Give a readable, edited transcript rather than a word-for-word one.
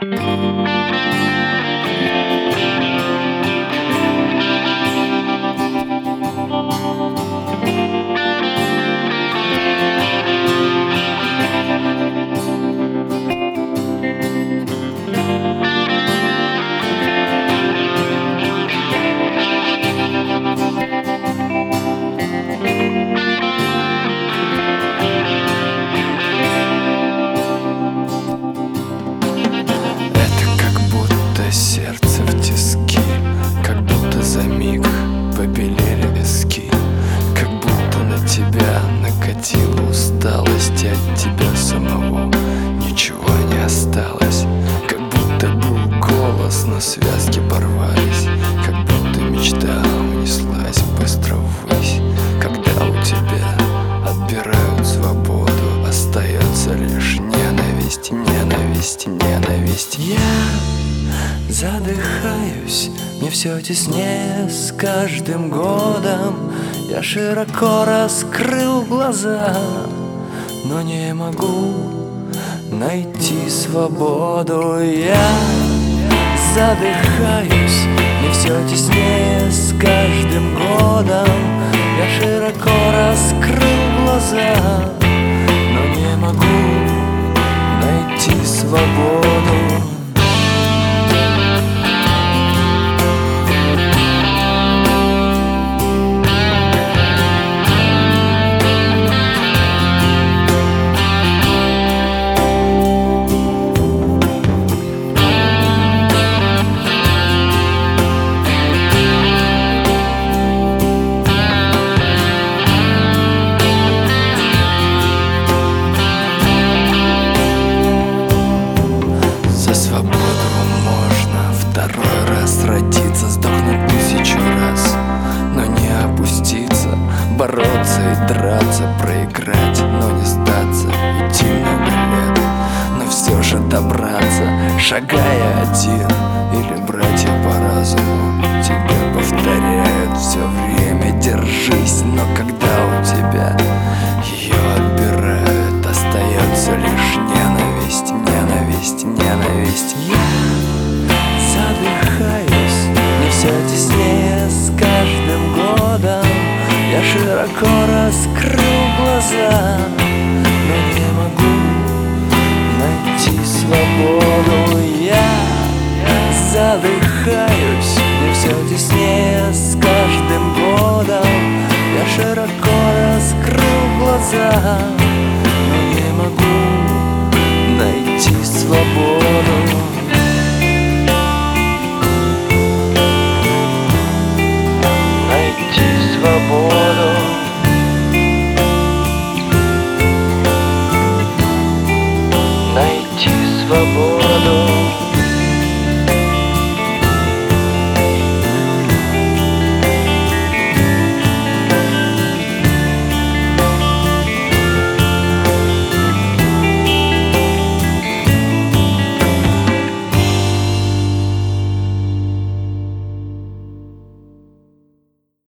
Сердце в тиски, как будто за миг побелели виски, как будто на тебя накатила усталость, и от тебя самого ничего не осталось. Как будто был голос, но связки порвались, как будто мечта унеслась быстро ввысь. Когда у тебя отбирают свободу, остается лишь ненависть, ненависть, ненависть. Я задыхаюсь, мне все теснее с каждым годом. Я широко раскрыл глаза, но не могу найти свободу. Я задыхаюсь, мне все теснее с каждым годом. Я широко раскрыл глаза, но не могу найти свободу. Второй раз родиться, сдохнуть 1000 раз, но не опуститься, бороться и драться, проиграть, но не сдаться, идти много лет, но все же добраться, шагая один, или братья по разуму тебе повторяют все время: держись. Но когда у тебя ее отбирают, остается лишь ненависть, ненависть, ненависть. Задыхаюсь, мне все теснее с каждым годом. Я широко раскрыл глаза, но не могу найти свободу. Я задыхаюсь, мне все теснее с каждым годом. Я широко раскрыл глаза, но не могу найти свободу.